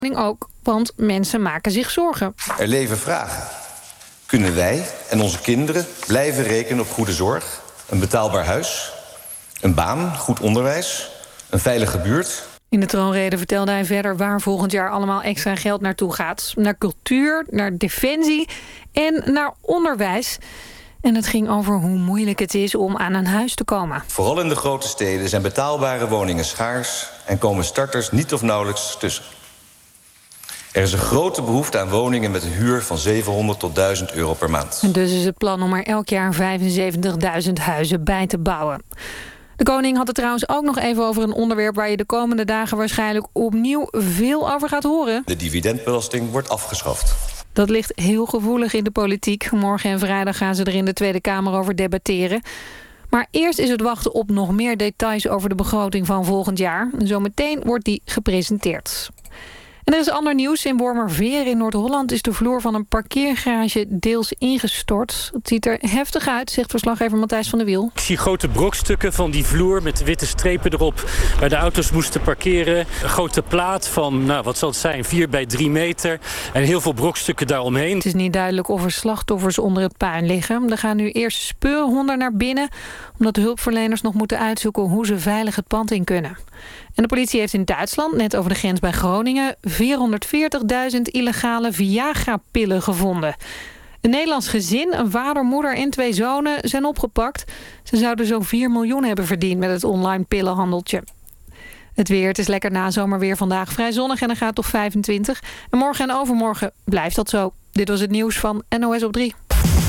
Ook, want mensen maken zich zorgen. Er leven vragen. Kunnen wij en onze kinderen blijven rekenen op goede zorg, een betaalbaar huis, een baan, goed onderwijs, een veilige buurt? In de troonrede vertelde hij verder waar volgend jaar allemaal extra geld naartoe gaat. Naar cultuur, naar defensie en naar onderwijs. En het ging over hoe moeilijk het is om aan een huis te komen. Vooral in de grote steden zijn betaalbare woningen schaars en komen starters niet of nauwelijks tussen. Er is een grote behoefte aan woningen met een huur van 700 tot 1000 euro per maand. En dus is het plan om er elk jaar 75.000 huizen bij te bouwen. De koning had het trouwens ook nog even over een onderwerp waar je de komende dagen waarschijnlijk opnieuw veel over gaat horen. De dividendbelasting wordt afgeschaft. Dat ligt heel gevoelig in de politiek. Morgen en vrijdag gaan ze er in de Tweede Kamer over debatteren. Maar eerst is het wachten op nog meer details over de begroting van volgend jaar. Zometeen wordt die gepresenteerd. En er is ander nieuws. In Wormerveer in Noord-Holland is de vloer van een parkeergarage deels ingestort. Het ziet er heftig uit, zegt verslaggever Matthijs van der Wiel. Ik zie grote brokstukken van die vloer met witte strepen erop, waar de auto's moesten parkeren. Een grote plaat van, wat zal het zijn, 4 bij 3 meter. En heel veel brokstukken daaromheen. Het is niet duidelijk of er slachtoffers onder het puin liggen. Er gaan nu eerst speurhonden naar binnen, omdat de hulpverleners nog moeten uitzoeken hoe ze veilig het pand in kunnen. En de politie heeft in Duitsland, net over de grens bij Groningen, 440.000 illegale Viagra-pillen gevonden. Een Nederlands gezin, een vader, moeder en 2 zonen, zijn opgepakt. Ze zouden zo'n 4 miljoen hebben verdiend met het online pillenhandeltje. Het weer, het is lekker nazomerweer vandaag, vrij zonnig en dan gaat het tot 25. En morgen en overmorgen blijft dat zo. Dit was het nieuws van NOS op 3.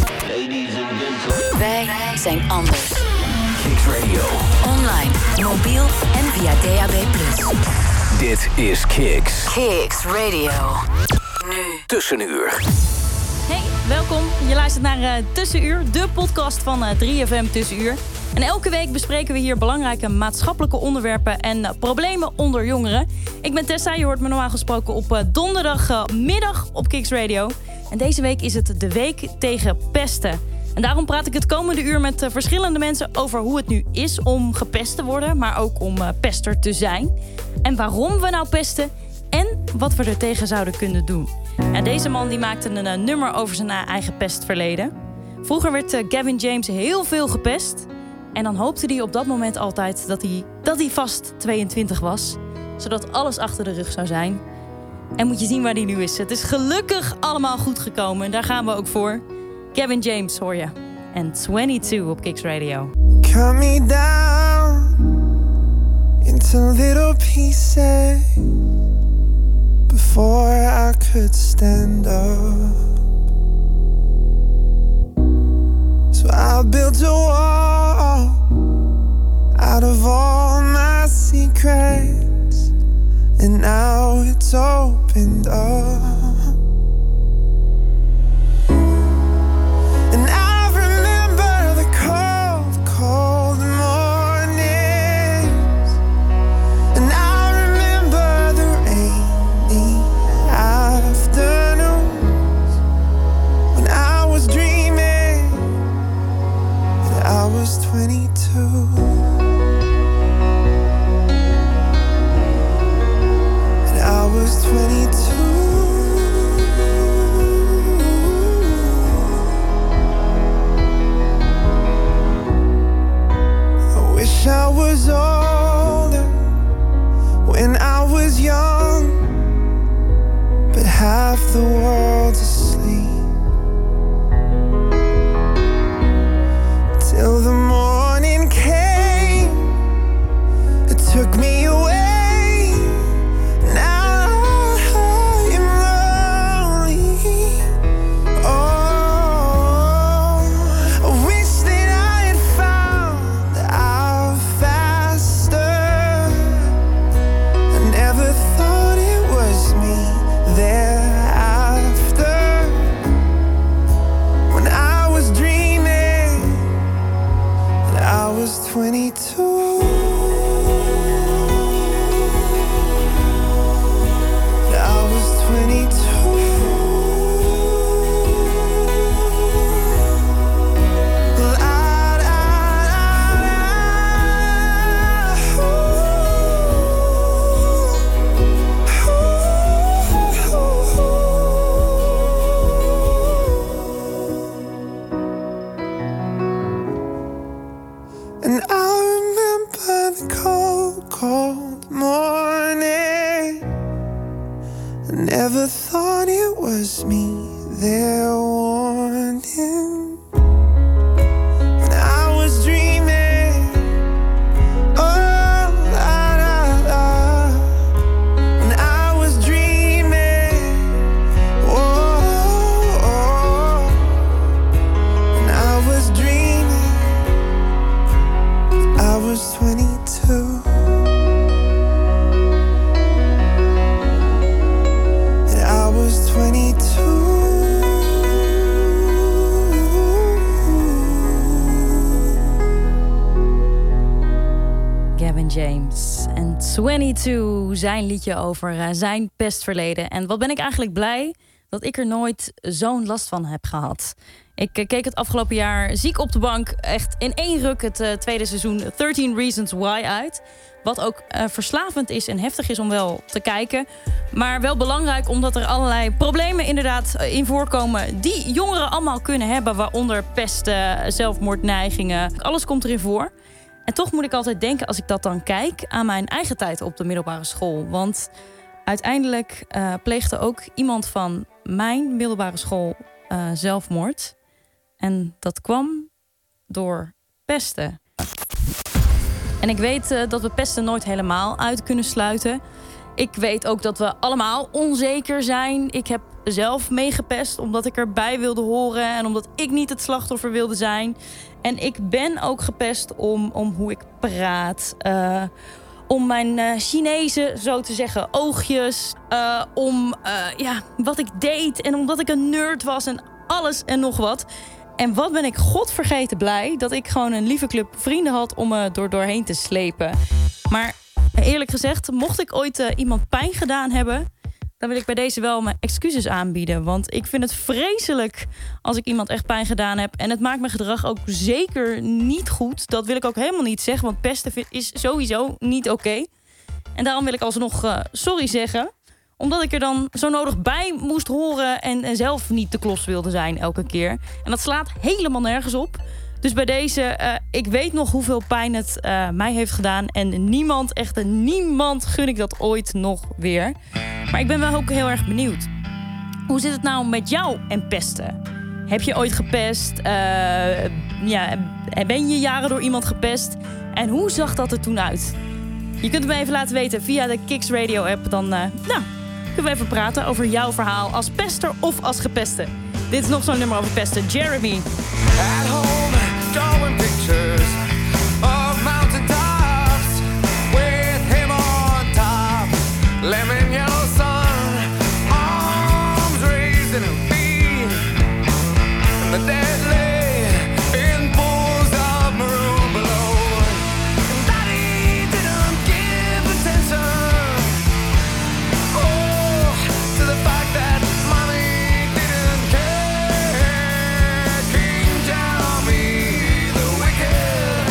Wij zijn anders. Kicks Radio. Online, mobiel en via DAB+. Dit is Kicks. Kicks Radio. Nu. Tussenuur. Hey, welkom. Je luistert naar Tussenuur, de podcast van 3FM Tussenuur. En elke week bespreken we hier belangrijke maatschappelijke onderwerpen en problemen onder jongeren. Ik ben Tessa, je hoort me normaal gesproken op donderdagmiddag op Kicks Radio. En deze week is het de week tegen pesten. En daarom praat ik het komende uur met verschillende mensen over hoe het nu is om gepest te worden, maar ook om pester te zijn. En waarom we nou pesten en wat we er tegen zouden kunnen doen. En deze man die maakte een nummer over zijn eigen pestverleden. Vroeger werd Gavin James heel veel gepest. En dan hoopte hij op dat moment altijd dat hij vast 22 was. Zodat alles achter de rug zou zijn. En moet je zien waar hij nu is. Het is gelukkig allemaal goed gekomen. En daar gaan we ook voor. Gavin James hoor je. En 22 op Kicks Radio. Cut me down into little pieces before I could stand up. So I built a wall out of all my secrets, and now it's opened up. And I remember the cold, cold mornings, and I remember the rainy afternoons when I was dreaming that I was 22. And I was 22. I was older when I was young, but half the world's asleep. Till the morning came, it took me away. Now I'm lonely. Oh, I wish that I had found out faster. I never thought it was me there at I never thought it was me they're wanting. When I was dreaming, oh la la la. When I was dreaming, oh, oh. When I was dreaming, I was 22. I was 22. Gavin James en 22, zijn liedje over zijn pestverleden. En wat ben ik eigenlijk blij dat ik er nooit zo'n last van heb gehad. Ik keek het afgelopen jaar ziek op de bank echt in één ruk het tweede seizoen 13 Reasons Why uit. Wat ook verslavend is en heftig is om wel te kijken. Maar wel belangrijk omdat er allerlei problemen inderdaad in voorkomen die jongeren allemaal kunnen hebben. Waaronder pesten, zelfmoordneigingen. Alles komt erin voor. En toch moet ik altijd denken als ik dat dan kijk aan mijn eigen tijd op de middelbare school. Want uiteindelijk pleegde ook iemand van mijn middelbare school zelfmoord. En dat kwam door pesten. En ik weet dat we pesten nooit helemaal uit kunnen sluiten. Ik weet ook dat we allemaal onzeker zijn. Ik heb zelf meegepest omdat ik erbij wilde horen en omdat ik niet het slachtoffer wilde zijn. En ik ben ook gepest om hoe ik praat. Om mijn Chinese, zo te zeggen, oogjes. Om wat ik deed en omdat ik een nerd was en alles en nog wat. En wat ben ik godvergeten blij dat ik gewoon een lieve club vrienden had om me doorheen te slepen. Maar eerlijk gezegd, mocht ik ooit iemand pijn gedaan hebben, dan wil ik bij deze wel mijn excuses aanbieden. Want ik vind het vreselijk als ik iemand echt pijn gedaan heb. En het maakt mijn gedrag ook zeker niet goed. Dat wil ik ook helemaal niet zeggen, want pesten is sowieso niet oké. En daarom wil ik alsnog sorry zeggen. Omdat ik er dan zo nodig bij moest horen en zelf niet de klos wilde zijn elke keer. En dat slaat helemaal nergens op. Dus bij deze, ik weet nog hoeveel pijn het mij heeft gedaan. En niemand, echt niemand gun ik dat ooit nog weer. Maar ik ben wel ook heel erg benieuwd. Hoe zit het nou met jou en pesten? Heb je ooit gepest? Ben je jaren door iemand gepest? En hoe zag dat er toen uit? Je kunt het me even laten weten via de Kicks Radio app. Dan kunnen we even praten over jouw verhaal als pester of als gepeste. Dit is nog zo'n nummer over pesten. Jeremy. At home, drawing pictures of mountain tops with him on top. Lemon yellow sun, arms raised in a V. And the dead lay in pools of maroon below. And Daddy didn't give attention, oh, to the fact that Mommy didn't care. King Jeremy, the wicked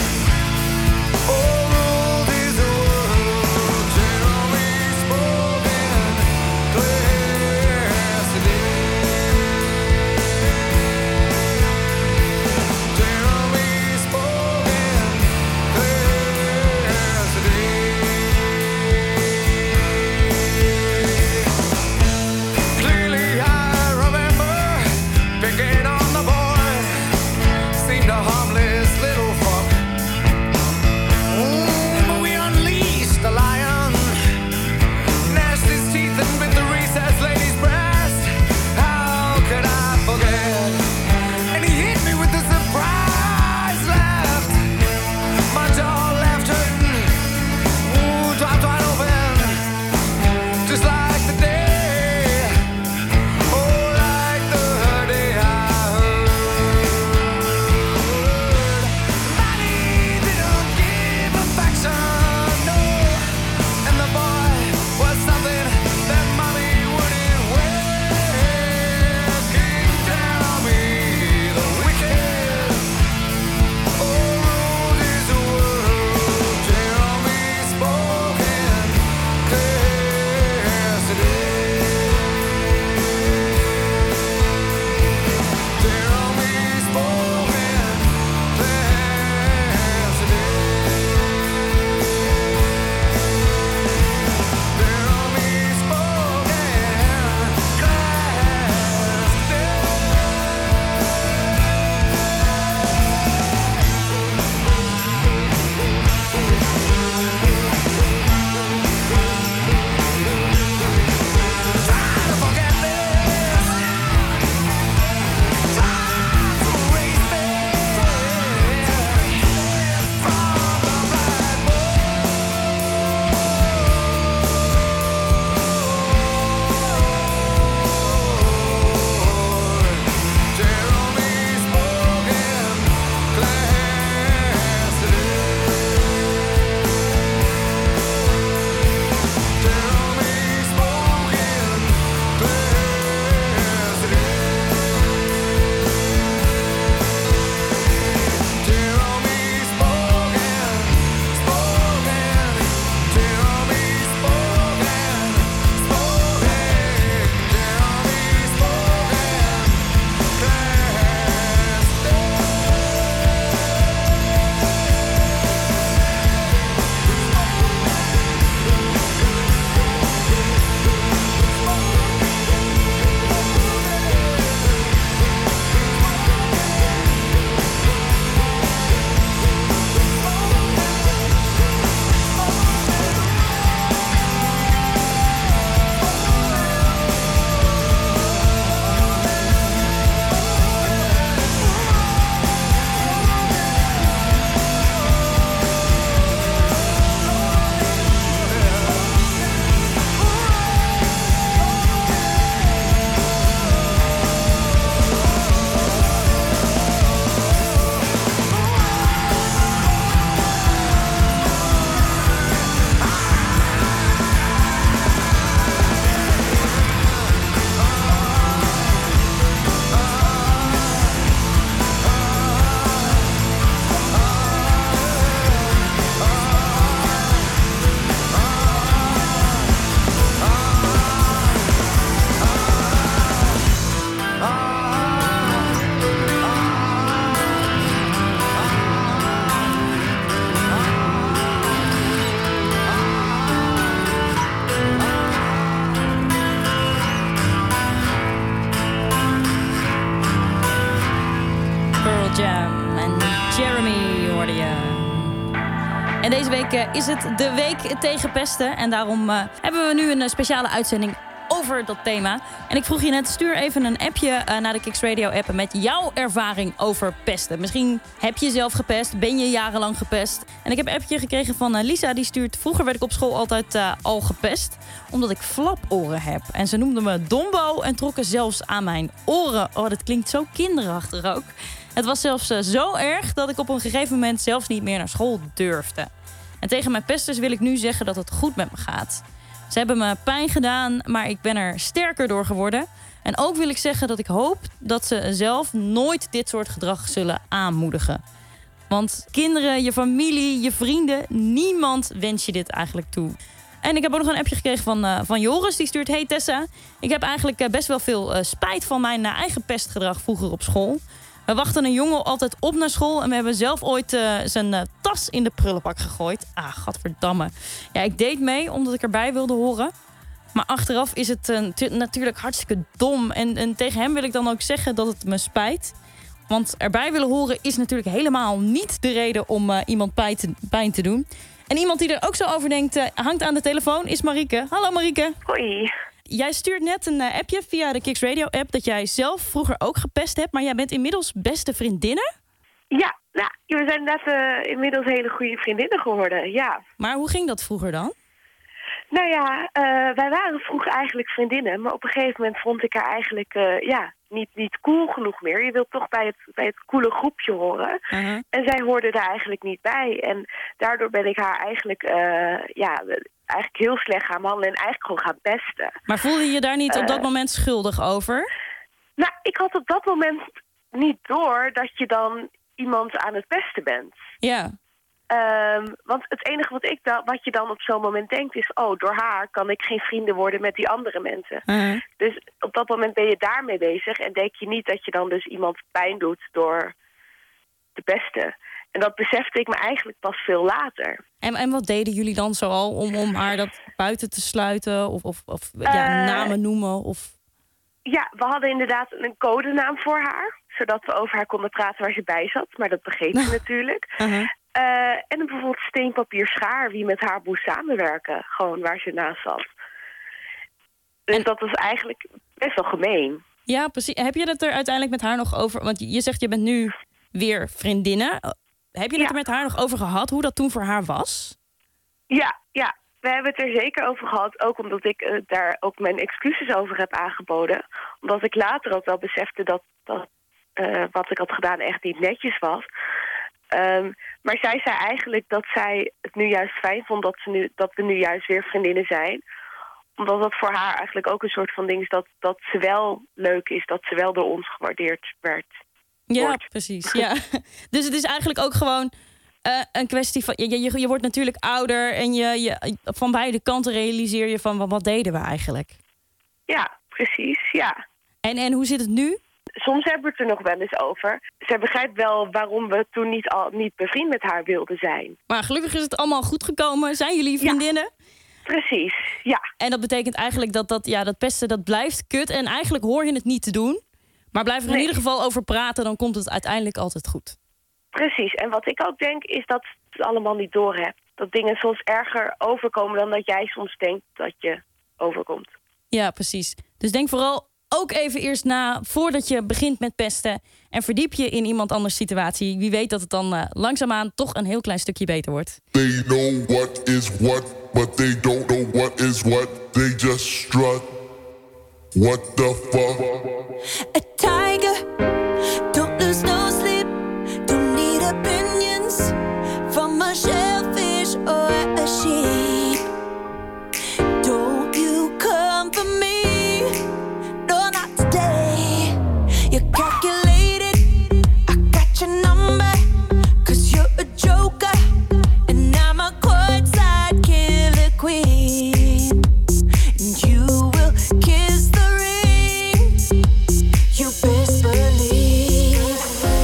deze week is het de week tegen pesten. En daarom hebben we nu een speciale uitzending over dat thema. En ik vroeg je net, stuur even een appje naar de Kicks Radio app met jouw ervaring over pesten. Misschien heb je zelf gepest, ben je jarenlang gepest. En ik heb een appje gekregen van Lisa, die stuurt... Vroeger werd ik op school altijd al gepest, omdat ik flaporen heb. En ze noemden me Dombo en trokken zelfs aan mijn oren. Oh, dat klinkt zo kinderachtig ook. Het was zelfs zo erg dat ik op een gegeven moment zelfs niet meer naar school durfde. En tegen mijn pesters wil ik nu zeggen dat het goed met me gaat. Ze hebben me pijn gedaan, maar ik ben er sterker door geworden. En ook wil ik zeggen dat ik hoop dat ze zelf nooit dit soort gedrag zullen aanmoedigen. Want kinderen, je familie, je vrienden, niemand wens je dit eigenlijk toe. En ik heb ook nog een appje gekregen van Joris. Die stuurt: Hey Tessa, ik heb eigenlijk best wel veel spijt van mijn eigen pestgedrag vroeger op school. We wachten een jongen altijd op naar school en we hebben zelf ooit zijn tas in de prullenbak gegooid. Ah, gadverdamme. Ja, ik deed mee omdat ik erbij wilde horen. Maar achteraf is het natuurlijk hartstikke dom. En tegen hem wil ik dan ook zeggen dat het me spijt. Want erbij willen horen is natuurlijk helemaal niet de reden om iemand pijn te doen. En iemand die er ook zo over denkt, hangt aan de telefoon, is Marieke. Hallo Marieke. Hoi. Jij stuurt net een appje via de Kicks Radio app dat jij zelf vroeger ook gepest hebt, maar jij bent inmiddels beste vriendinnen? Ja, nou, we zijn net inmiddels hele goede vriendinnen geworden, ja. Maar hoe ging dat vroeger dan? Nou ja, wij waren vroeger eigenlijk vriendinnen, maar op een gegeven moment vond ik haar eigenlijk niet cool genoeg meer. Je wilt toch bij het coole groepje horen. Uh-huh. En zij hoorde daar eigenlijk niet bij. En daardoor ben ik haar eigenlijk heel slecht gaan behandelen en eigenlijk gewoon gaan pesten. Maar voelde je je daar niet op dat moment schuldig over? Nou, ik had op dat moment niet door dat je dan iemand aan het pesten bent. Ja. Want het enige wat je dan op zo'n moment denkt is... door haar kan ik geen vrienden worden met die andere mensen. Uh-huh. Dus op dat moment ben je daarmee bezig... en denk je niet dat je dan dus iemand pijn doet door te pesten. En dat besefte ik me eigenlijk pas veel later. En wat deden jullie dan zoal om haar dat buiten te sluiten? Of namen noemen? Of... Ja, we hadden inderdaad een codenaam voor haar... zodat we over haar konden praten waar ze bij zat. Maar dat begreep ze natuurlijk. Uh-huh. En bijvoorbeeld steenpapier schaar, wie met haar moest samenwerken. Gewoon waar ze naast zat. Dus dat was eigenlijk best wel gemeen. Ja, precies. Heb je het er uiteindelijk met haar nog over? Want je zegt je bent nu weer vriendinnen. Heb je het er met haar nog over gehad, hoe dat toen voor haar was? Ja. We hebben het er zeker over gehad. Ook omdat ik daar ook mijn excuses over heb aangeboden. Omdat ik later ook wel besefte dat wat ik had gedaan echt niet netjes was. Maar zij zei eigenlijk dat zij het nu juist fijn vond dat we nu juist weer vriendinnen zijn. Omdat dat voor haar eigenlijk ook een soort van ding is dat ze wel leuk is, dat ze wel door ons gewaardeerd wordt. Ja, precies. Ja. Dus het is eigenlijk ook gewoon een kwestie van... Je wordt natuurlijk ouder en je van beide kanten realiseer je van wat deden we eigenlijk? Ja, precies, ja. En hoe zit het nu? Soms hebben we het er nog wel eens over. Zij begrijpt wel waarom we toen niet bevriend met haar wilden zijn. Maar gelukkig is het allemaal goed gekomen. Zijn jullie vriendinnen? Ja, precies, ja. En dat betekent eigenlijk dat pesten, dat blijft kut. En eigenlijk hoor je het niet te doen. Maar blijf er in ieder geval over praten, dan komt het uiteindelijk altijd goed. Precies. En wat ik ook denk, is dat je het allemaal niet doorhebt. Dat dingen soms erger overkomen dan dat jij soms denkt dat je overkomt. Ja, precies. Dus denk vooral ook even eerst na voordat je begint met pesten. En verdiep je in iemand anders situatie. Wie weet dat het dan langzaamaan toch een heel klein stukje beter wordt. They know what is what, but they don't know what is what. They just strut. What the fuck? A tiger, don't lose no sleep. Don't need opinions from a shellfish or a sheep. Don't you come for me, no not today. You're calculated, I got your number. 'Cause you're a joker, and I'm a courtside killer queen. And you will kiss the ring, you best believe.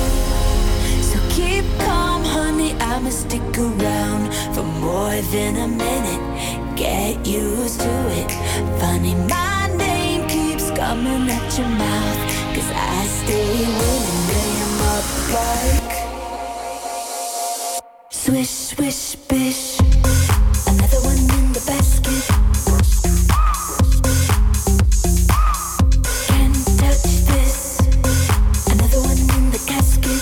So keep calm, honey, I'ma stick around for more than a minute. Get used to it. Funny, my name keeps coming at your mouth. 'Cause I stay winning, name up like Swish, swish, bish. Another one in the basket. Can't touch this. Another one in the casket.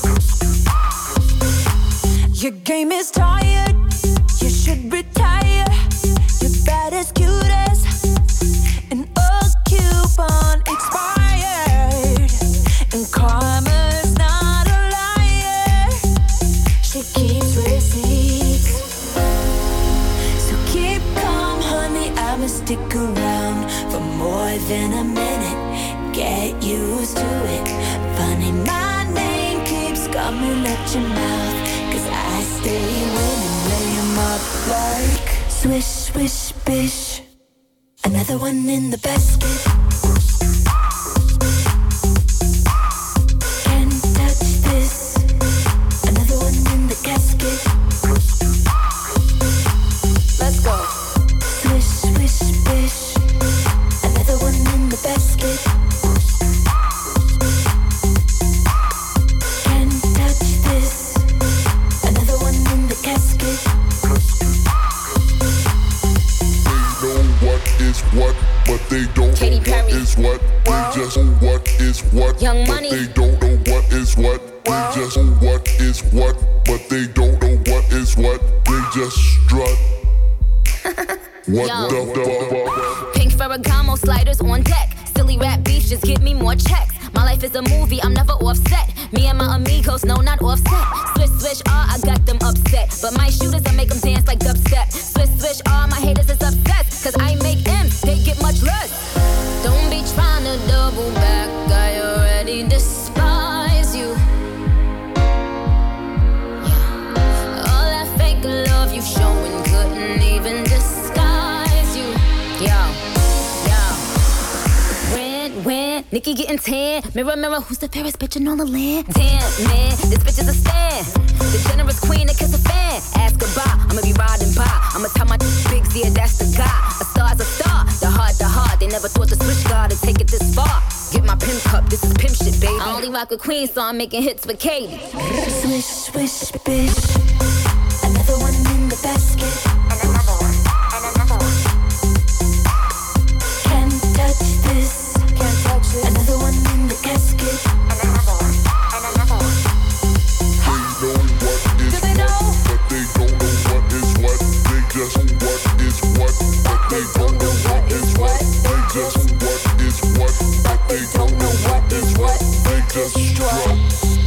Your game is tired. You should retire. You're bad as cute as an old coupon expired. And karma's not a liar. She keeps receipts. So keep calm, honey. I'ma stick around for more than a minute. Get used to it. Funny, my name keeps coming at your mouth. 'Cause I stay winning, lay 'em up like swish, swish, bish. Another one in the basket. Can't touch this. Another one in the casket. Let's go. Swish, swish, bish. Another one in the basket. Can't touch this. Another one in the casket. What, but they don't Katy know what Perry. is what. They just know what is what. Young but Money. they don't know what is what. They just know what is what. But they don't know what is what. They just strut. What Yo. the fuck? Pink Ferragamo sliders on deck. Silly rap beef, just give me more checks. My life is a movie, I'm never offset. Me and my amigos, no, not offset. Swish, swish, I got them upset. But my shooters, I make them dance like dubstep. Swish, swish, my haters is obsessed. 'Cause I make M's, they get much less. Don't be trying to double back, I already despise you. Yeah. All that fake love you showing couldn't even disguise you. Yo. When Nikki getting tan, mirror, mirror, who's the fairest bitch in all the land? Damn, man, this bitch is a stand. The generous queen that kiss a fan. Ask goodbye, I'ma be riding by. I'ma tell my big Z, that's the guy. A star's a star, the heart. They never thought the switch guard to take it this far. Get my pimp cup, this is pimp shit, baby. I only rock with Queen, so I'm making hits with Katy. Swish, swish, bish. Another one in the basket. And another one. And another one. Can't touch this. Can't touch this. Another one in the casket. And another one. And another one. They know what is what, but they don't know what is what. They just know what is what, but they don't know what is what. They just know what is what, but they don't know what is what. They just strut.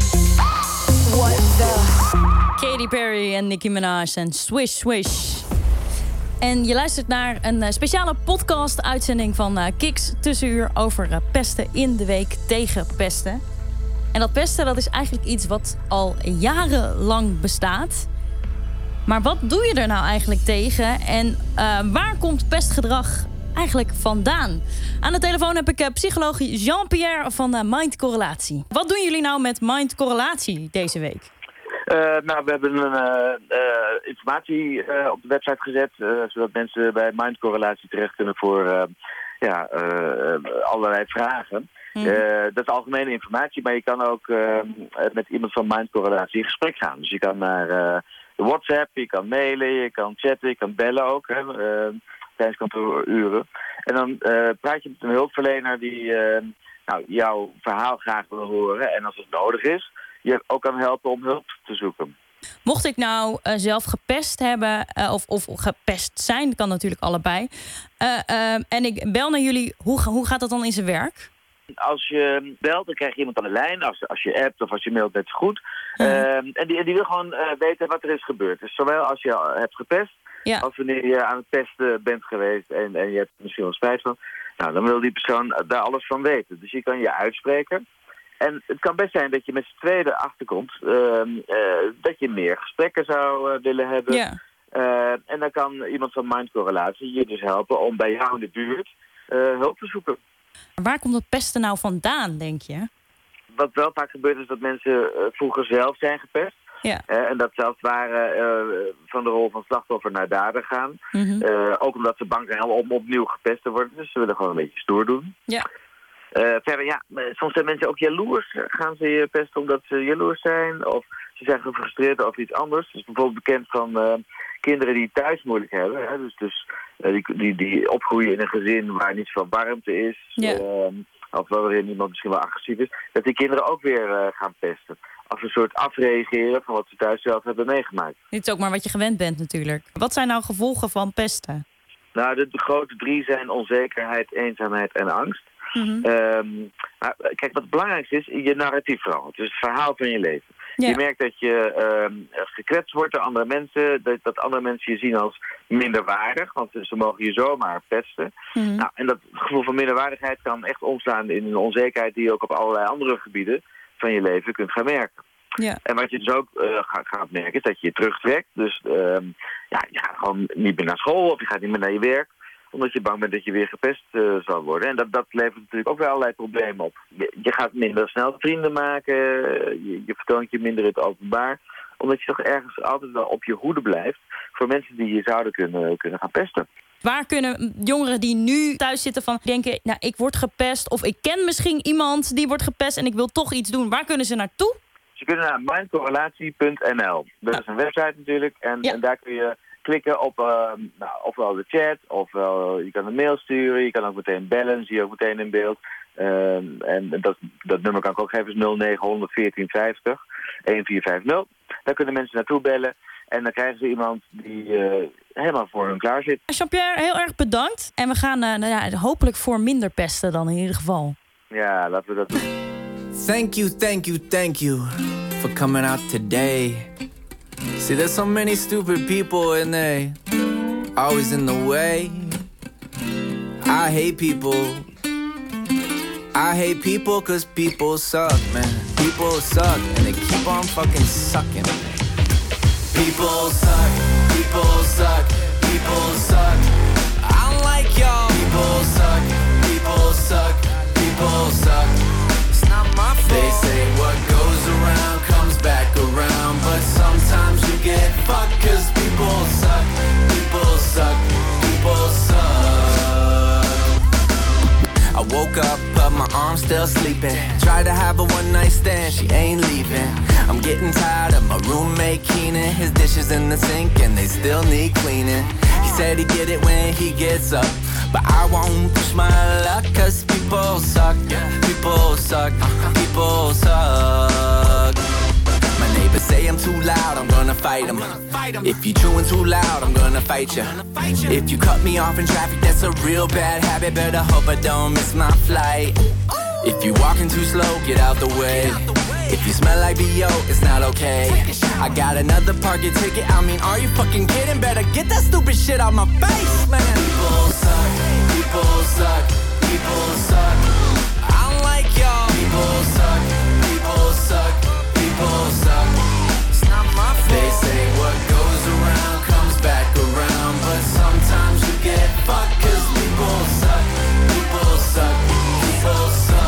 What the? Katy Perry en Nicki Minaj en Swish Swish. En je luistert naar een speciale podcast-uitzending van Kicks Tussenuur over pesten in de week tegen pesten. En dat pesten, dat is eigenlijk iets wat al jarenlang bestaat. Maar wat doe je er nou eigenlijk tegen? En waar komt pestgedrag eigenlijk vandaan? Aan de telefoon heb ik psycholoog Jean-Pierre van Mind Correlatie. Wat doen jullie nou met Mind Correlatie deze week? We hebben een informatie op de website gezet, zodat mensen bij Mind Correlatie terecht kunnen voor allerlei vragen. Dat is algemene informatie, maar je kan ook met iemand van Mind Correlatie in gesprek gaan. Dus je kan naar de WhatsApp, je kan mailen, je kan chatten, je kan bellen ook tijdens kantooruren. En dan praat je met een hulpverlener die jouw verhaal graag wil horen. En als het nodig is, je ook kan helpen om hulp te zoeken. Mocht ik nou zelf gepest hebben of gepest zijn, dat kan natuurlijk allebei. En ik bel naar jullie, hoe gaat dat dan in zijn werk? Als je belt, dan krijg je iemand aan de lijn. Als je appt of als je mailt, net goed. En die wil gewoon weten wat er is gebeurd. Dus zowel als je hebt gepest, als wanneer je aan het pesten bent geweest en je hebt er misschien wel spijt van. Nou, dan wil die persoon daar alles van weten. Dus je kan je uitspreken. En het kan best zijn dat je met z'n tweeën erachter komt dat je meer gesprekken zou willen hebben. Ja. En dan kan iemand van Mind Correlatie je dus helpen om bij jou in de buurt hulp te zoeken. Waar komt dat pesten nou vandaan, denk je? Wat wel vaak gebeurt is dat mensen vroeger zelf zijn gepest. Ja. En dat zelfs waren van de rol van slachtoffer naar dader gaan. Mm-hmm. Ook omdat ze bang zijn om opnieuw gepest te worden. Dus ze willen gewoon een beetje stoer doen. Ja. Verder, soms zijn mensen ook jaloers. Gaan ze je pesten omdat ze jaloers zijn? Of Ze zijn gefrustreerd over iets anders. Het is bijvoorbeeld bekend van kinderen die thuis moeilijk hebben. Hè? Dus die opgroeien in een gezin waar niet zoveel warmte is. Ja. Of waarin iemand misschien wel agressief is. Dat die kinderen ook weer gaan pesten. Als een soort afreageren van wat ze thuis zelf hebben meegemaakt. Dit is ook maar wat je gewend bent natuurlijk. Wat zijn nou gevolgen van pesten? Nou, de grote 3 zijn onzekerheid, eenzaamheid en angst. Mm-hmm. Maar kijk, wat het belangrijkste is, je narratief verandert. Dus het verhaal van je leven. Ja. Je merkt dat je gekwetst wordt door andere mensen. Dat andere mensen je zien als minderwaardig. Want ze mogen je zomaar pesten. Mm-hmm. Nou, en dat gevoel van minderwaardigheid kan echt omslaan in een onzekerheid die je ook op allerlei andere gebieden van je leven kunt gaan merken. Ja. En wat je dus ook gaat merken is dat je je terugtrekt. Dus je gaat gewoon niet meer naar school of je gaat niet meer naar je werk. Omdat je bang bent dat je weer gepest zal worden. En dat levert natuurlijk ook weer allerlei problemen op. Je gaat minder snel vrienden maken. Je vertoont je minder in het openbaar. Omdat je toch ergens altijd wel op je hoede blijft voor mensen die je zouden kunnen gaan pesten. Waar kunnen jongeren die nu thuis zitten van denken, nou, ik word gepest of ik ken misschien iemand die wordt gepest en ik wil toch iets doen. Waar kunnen ze naartoe? Ze kunnen naar mindcorrelatie.nl. Dat is een website natuurlijk. En daar kun je klikken op ofwel de chat, ofwel je kan een mail sturen. Je kan ook meteen bellen, zie je ook meteen in beeld. En dat nummer kan ik ook geven, is 0900 1450 1450. Daar kunnen mensen naartoe bellen. En dan krijgen ze iemand die helemaal voor hun klaar zit. Jean-Pierre, heel erg bedankt. En we gaan hopelijk voor minder pesten dan in ieder geval. Ja, laten we dat doen. Thank you for coming out today. See, there's so many stupid people and they always in the way. I hate people cause people suck, man. People suck and they keep on fucking sucking. People suck, people suck, people suck. I don't like y'all. People suck, people suck, people suck. It's not my fault. They say what goes around comes back around, but sometimes you get fucked cause people suck, people suck, people suck. I woke up, but my arm's still sleeping. Tried to have a one-night stand, she ain't leaving. I'm getting tired of my roommate Keenan. His dishes in the sink and they still need cleaning. He said he'd get it when he gets up, but I won't push my luck cause people suck, people suck, people suck. My neighbors say I'm too loud, I'm gonna fight them. If you chewing too loud, I'm gonna fight you. If you cut me off in traffic, that's a real bad habit. Better hope I don't miss my flight. If you walking too slow, get out the way. If you smell like B.O., it's not okay. I got another parking ticket, I mean, are you fucking kidding? Better get that stupid shit out my face, man. People suck, people suck, people suck. I don't like y'all. People suck, people suck, people suck. It's not my fault. They say what goes around comes back around, but sometimes you get fucked cause people suck, people suck, people suck.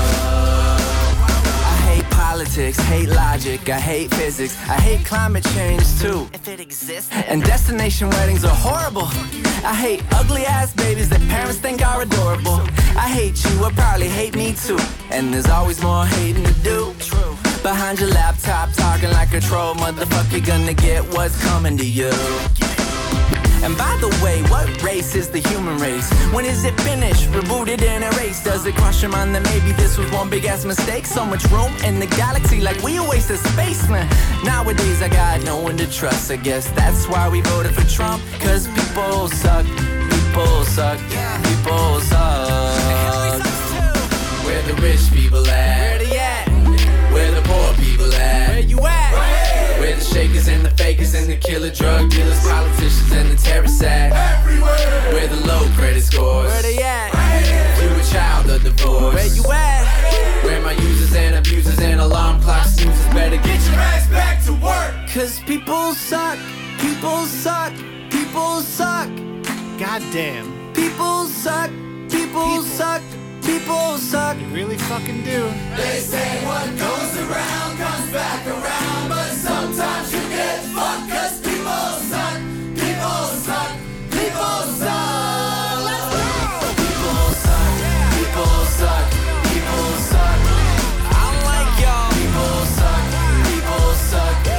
Politics, hate logic, I hate physics, I hate climate change too. If it exists. And destination weddings are horrible. I hate ugly ass babies that parents think are adorable. I hate you, I probably hate me too. And there's always more hating to do. True. Behind your laptop talking like a troll, motherfucker, you're gonna get what's coming to you. And by the way, what race is the human race? When is it finished, rebooted and erased? Does it cross your mind that maybe this was one big ass mistake? So much room in the galaxy, like we a waste of space, man. Nowadays I got no one to trust, I guess that's why we voted for Trump. Cause people suck, people suck, people suck. Where the rich people at? Where they at? Where the poor people at? Where you at? Where the shakers and the fakers and the killer drug dealers, politicians and the terrorists at? Everywhere. Where the low credit scores? Where they at? You a child of divorce? Where you at? Where my users and abusers and alarm clock snoozers? Better get your ass back to work. Cause people suck, people suck, people suck. Goddamn. People suck, people suck. People suck. They really fucking do. They say what goes around comes back around, but sometimes you get fucked cause people suck. People suck. People suck. Let's go. People suck. People suck. People suck. I don't like y'all. People suck. People suck.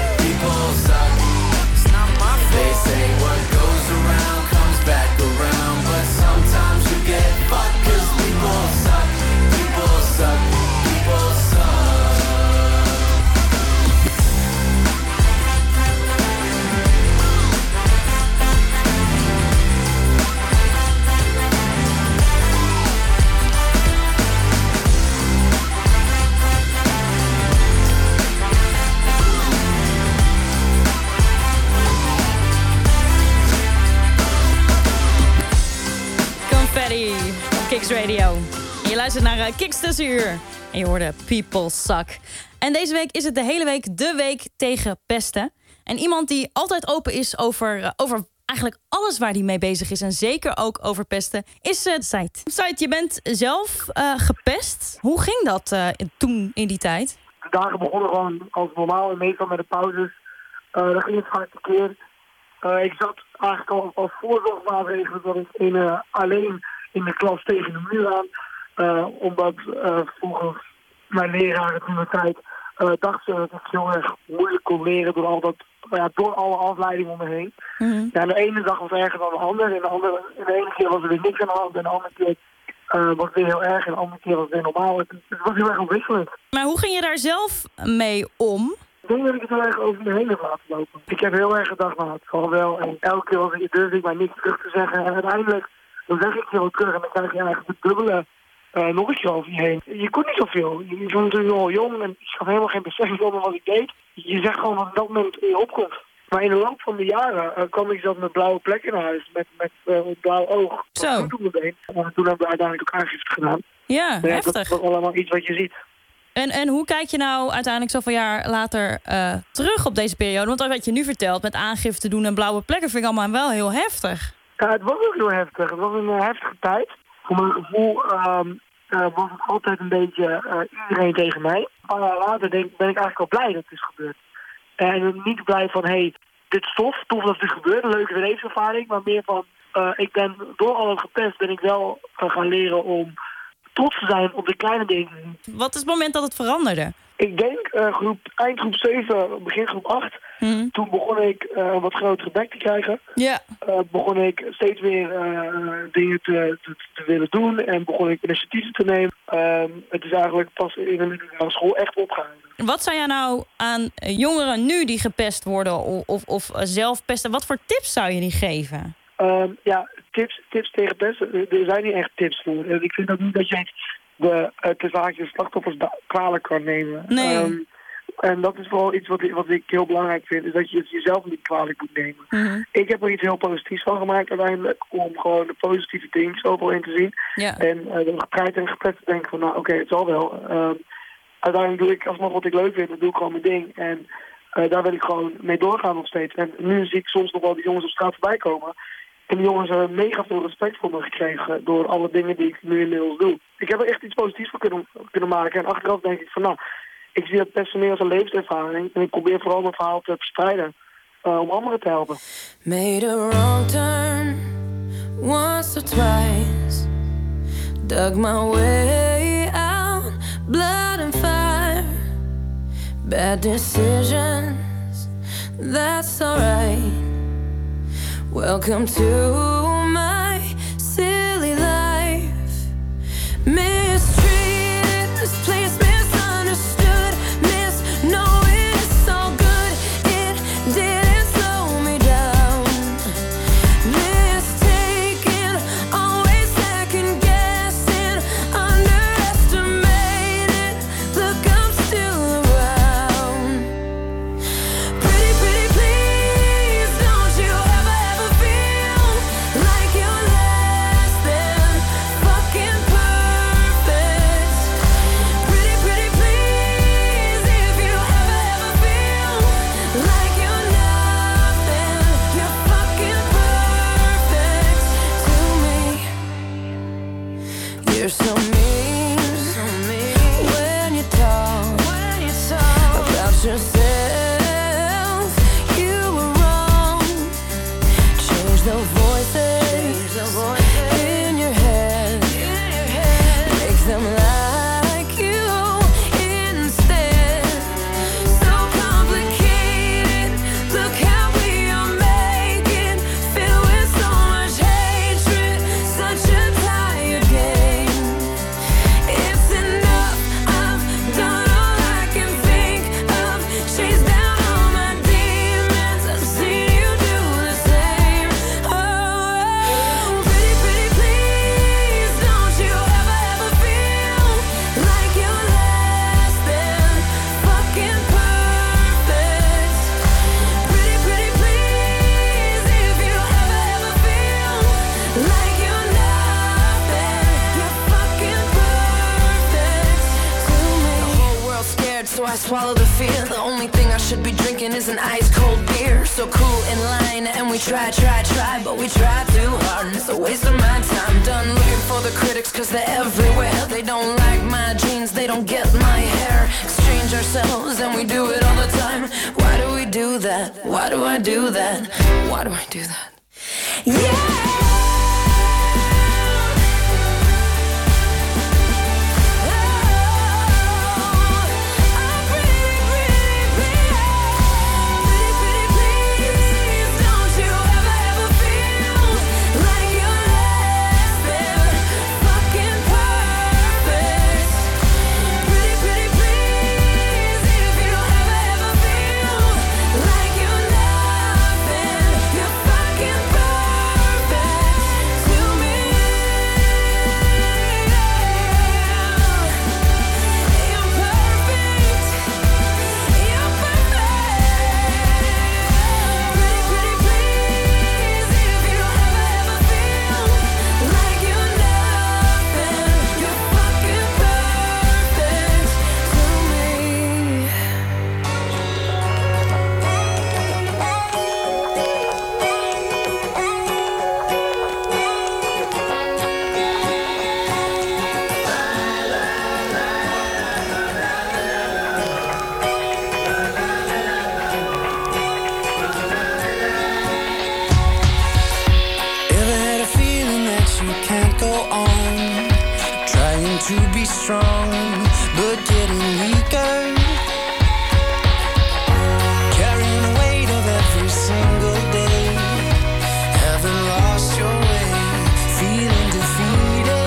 Je luistert naar Kicks Tussenuur. En je hoorde People Suck. En deze week is het de hele week de week tegen pesten. En iemand die altijd open is over eigenlijk alles waar hij mee bezig is... en zeker ook over pesten, is Said. Said, je bent zelf gepest. Hoe ging dat toen in die tijd? De dagen begonnen gewoon als normaal en meestal met de pauzes. Dan ging het vaak verkeerd. Ik zat eigenlijk al als voorzorgsmaatregelen dat ik alleen in de klas tegen de muur aan. Omdat volgens mijn leraren toen de tijd dachten ze dat ik heel erg moeilijk kon leren door alle afleidingen om me heen. Mm-hmm. Ja, de ene dag was erger dan de andere. En de ene keer was er weer niks aan de hand. En de andere keer was het weer heel erg. En de andere keer was het weer normaal. Het was heel erg opwisselend. Maar hoe ging je daar zelf mee om? Ik denk dat ik het heel erg over me heen heb laten lopen. Ik heb heel erg gedacht, het zal wel. En elke keer durfde ik maar niks terug te zeggen. En uiteindelijk dan zeg ik heel terug. En dan krijg je eigenlijk het dubbele nog eens over je heen. Je kon niet zoveel. Je was natuurlijk nog jong en ik had helemaal geen besef van wat ik deed. Je zegt gewoon wat op dat moment in je opkomt. Maar in de loop van de jaren kwam ik zelf met blauwe plekken naar huis. Met een blauw oog. Zo. En toen hebben we uiteindelijk ook aangifte gedaan. Ja, heftig. Dat is allemaal iets wat je ziet. En hoe kijk je nou uiteindelijk zoveel jaar later terug op deze periode? Want wat je nu vertelt met aangifte doen en blauwe plekken vind ik allemaal wel heel heftig. Ja, het was ook heel heftig. Het was een heftige tijd. Voor mijn gevoel was het altijd een beetje iedereen tegen mij. Een paar jaar later ben ik eigenlijk al blij dat het is gebeurd. En niet blij van, dit is tof dat het is gebeurd, een leuke levenservaring. Maar meer van, ik ben door al het gepest ben ik wel gaan leren om trots te zijn op de kleine dingen. Wat is het moment dat het veranderde? Ik denk eind groep 7, begin groep 8. Mm-hmm. Toen begon ik een wat grotere bek te krijgen. Ja. Begon ik steeds weer dingen te willen doen en begon ik initiatieven te nemen. Het is eigenlijk pas in de middelbare school echt opgehouden. Wat zou jij nou aan jongeren nu die gepest worden of zelf pesten, wat voor tips zou je die geven? Tips tegen pesten, er zijn niet echt tips voor. Ik vind ook niet dat je de slachtoffers kwalijk kan nemen. Nee. En dat is vooral iets wat ik heel belangrijk vind, is dat je het jezelf niet kwalijk moet nemen. Mm-hmm. Ik heb er iets heel positiefs van gemaakt uiteindelijk, om gewoon de positieve dingen overal in te zien. Ja. En dan gepreit en geplet te denken van, oké, het zal wel. Uiteindelijk doe ik alsnog wat ik leuk vind, dan doe ik gewoon mijn ding. En daar wil ik gewoon mee doorgaan nog steeds. En nu zie ik soms nog wel die jongens op straat voorbij komen. En die jongens hebben mega veel respect voor me gekregen door alle dingen die ik nu inmiddels doe. Ik heb er echt iets positiefs voor kunnen maken. En achteraf denk ik van, ik zie dat best meer als een levenservaring. En ik probeer vooral mijn verhaal te verspreiden om anderen te helpen. Made a wrong turn once or twice. Dug my way out, blood and fire. Bad decisions, that's alright. Welcome to my silly life. Mistreated, this place misunderstood. Knowing it's all good, it didn't slow me down. Mistaken, always second guessing, underestimated. Look, I'm still around. Pretty please, don't you ever feel like you're less than fucking perfect. I swallow the fear. The only thing I should be drinking is an ice cold beer. So cool in line, and we try, but we try too hard, and it's a waste of my time. Done looking for the critics, cause they're everywhere. They don't like my jeans, they don't get my hair. Exchange ourselves, and we do it all the time. Why do we do that? Why do I do that? Why do I do that? Yeah! To be strong, but getting weaker. Carrying the weight of every single day. Haven't lost your way, feeling defeated.